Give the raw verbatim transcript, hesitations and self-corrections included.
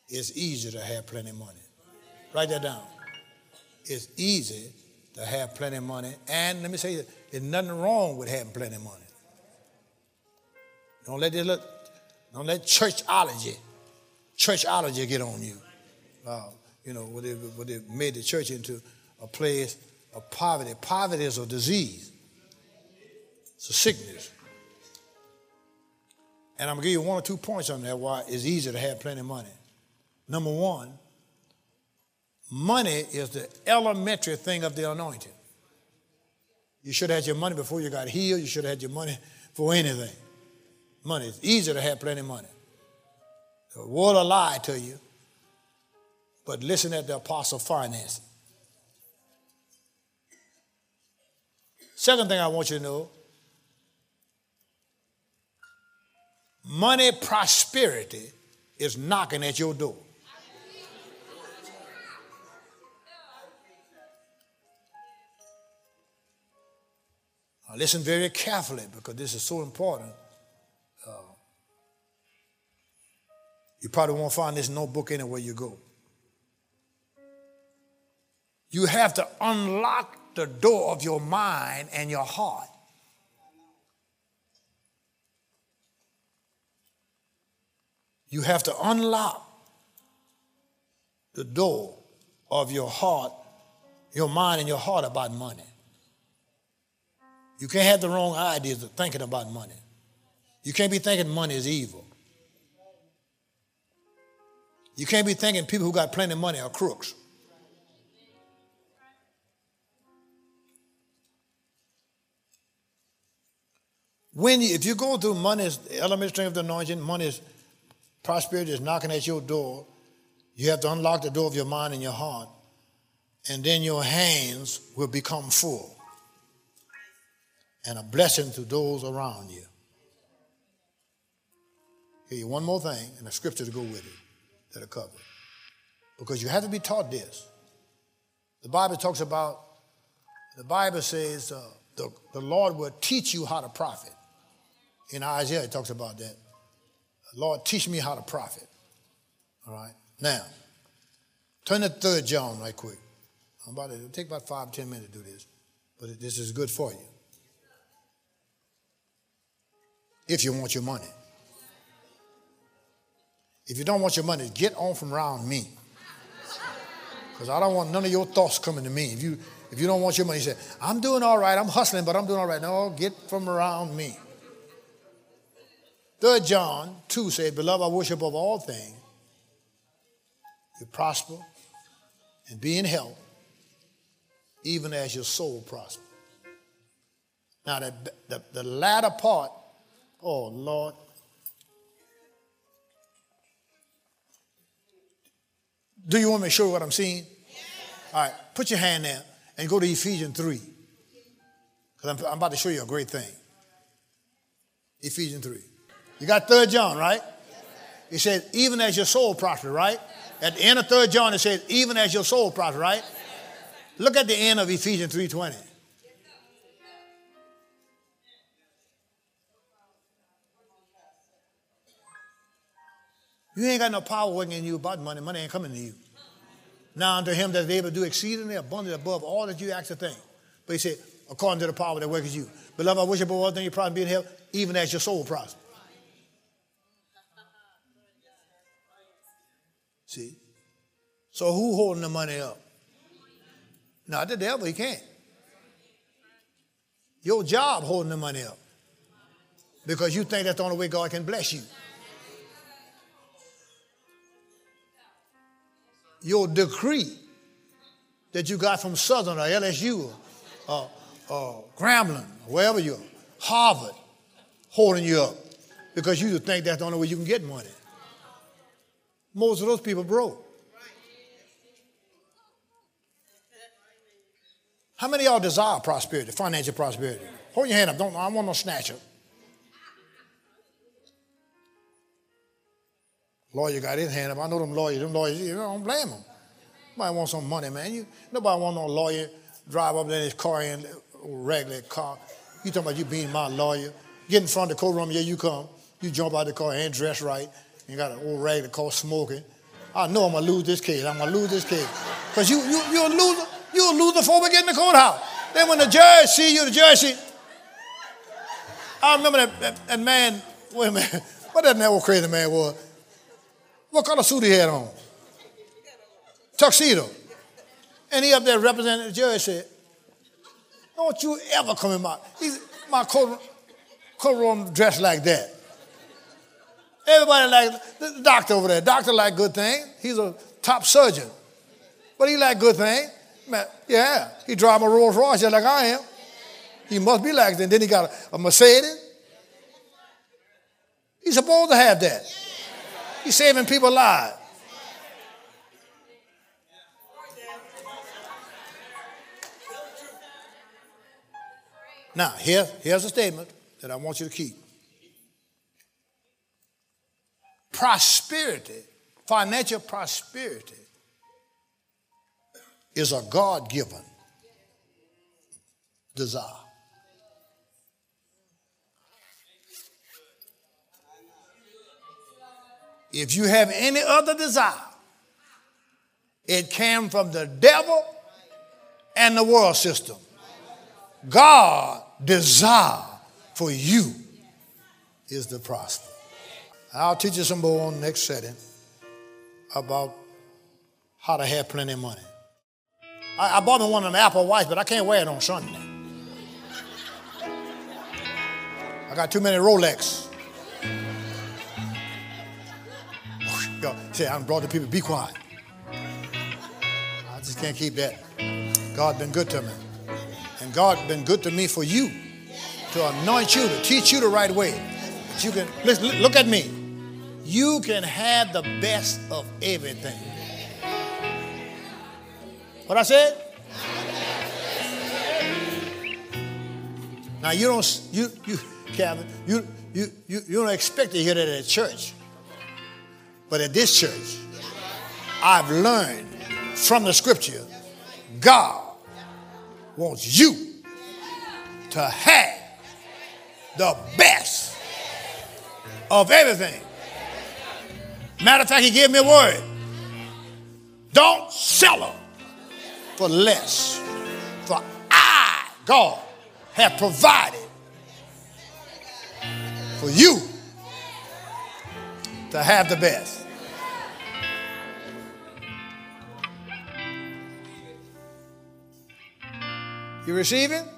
it's easy to have plenty of money. Write that down. It's easy to have plenty of money. And let me say, there's nothing wrong with having plenty of money. Don't let this look, don't let churchology, churchology get on you. Uh, you know, where they, where they made the church into a place of poverty. Poverty is a disease. It's a sickness. And I'm going to give you one or two points on that why it's easy to have plenty of money. Number one, money is the elementary thing of the anointing. You should have had your money before you got healed. You should have had your money for anything. Money. It's easy to have plenty of money. The world will lie to you, but listen at the apostle finance. Second thing I want you to know, money prosperity is knocking at your door. Now listen very carefully because this is so important. Uh, you probably won't find this notebook anywhere you go. You have to unlock the door of your mind and your heart. You have to unlock the door of your heart, your mind and your heart about money. You can't have the wrong ideas of thinking about money. You can't be thinking money is evil. You can't be thinking people who got plenty of money are crooks. When you, if you go through money's elementary of the anointing, money's prosperity is knocking at your door, you have to unlock the door of your mind and your heart, and then your hands will become full and a blessing to those around you. Give you one more thing and a scripture to go with it that'll cover it. Because you have to be taught this. The Bible talks about, the Bible says uh, the, the Lord will teach you how to profit. In Isaiah, it talks about that. Lord, teach me how to profit. All right? Now, turn to Third John right quick. I'm about to, it'll take about five, ten minutes to do this. But this is good for you. If you want your money. If you don't want your money, get on from around me. Because I don't want none of your thoughts coming to me. If you, if you don't want your money, you say, I'm doing all right, I'm hustling, but I'm doing all right. No, get from around me. Third John two said, Beloved, I wish above all things you prosper and be in health, even as your soul prospers. Now, the, the, the latter part, oh, Lord. Do you want me to show you what I'm seeing? Yes. All right, put your hand there and go to Ephesians three. Because I'm, I'm about to show you a great thing. Ephesians three. You got Third John, right? Yes, it says, even as your soul prospers, right? Yes. At the end of Third John, it says, even as your soul prospers, right? Yes. Look at the end of Ephesians three twenty. You ain't got no power working in you about money. Money ain't coming to you. Now unto him that is able to do exceedingly abundantly above all that you ask to think. But he said, according to the power that works in you. Beloved, I wish above all things you prosper and be in health, even as your soul prospers. See? So who holding the money up? Not the devil, he can't. Your job holding the money up. Because you think that's the only way God can bless you. Your decree that you got from Southern or L S U or, or, or Grambling, or wherever you are, Harvard, holding you up because you think that's the only way you can get money. Most of those people broke. How many of y'all desire prosperity, financial prosperity? Hold your hand up. Don't, I don't want no snatcher. Lawyer got his hand up. I know them lawyers. Them lawyers, you don't blame them. Nobody wants some money, man. You, nobody want no lawyer drive up in his car in a regular car. You talking about you being my lawyer. Get in front of the courtroom, here you come. You jump out of the car and dress right. You got an old regular car smoking. I know I'm going to lose this case. I'm going to lose this case. Because you, you, you're a loser. You're a loser before we get in the courthouse. Then when the judge see you, the judge see. I remember that, that, that man, wait a minute, what that old crazy man was? What color suit he had on? Tuxedo. And he up there representing the judge said, don't you ever come in my, he's, my coat, coat dressed like that. Everybody like, the doctor over there, doctor like good thing. He's a top surgeon. But he like good thing. Man, yeah, he drive a Rolls Royce just like I am. He must be like that. And then he got a, a Mercedes. He's supposed to have that. He's saving people's lives. Now, here, here's a statement that I want you to keep. Prosperity, financial prosperity, is a God-given desire. If you have any other desire, it came from the devil and the world system. God desire for you is to prosper. I'll teach you some more on the next setting about how to have plenty of money. I, I bought me one of them Apple Watch, but I can't wear it on Sunday. I got too many Rolex. Yo, say, I brought the people, be quiet. I just can't keep that. God been good to me. And God been good to me for you, to anoint you, to teach you the right way. That you can, listen, look at me. You can have the best of everything. What I said? Now you don't, you, you, Calvin, you, you, you, you don't expect to hear that at church. But at this church, I've learned from the scripture, God wants you to have the best of everything. Matter of fact, he gave me a word. Don't settle for less. For I, God, have provided for you to have the best. You receiving?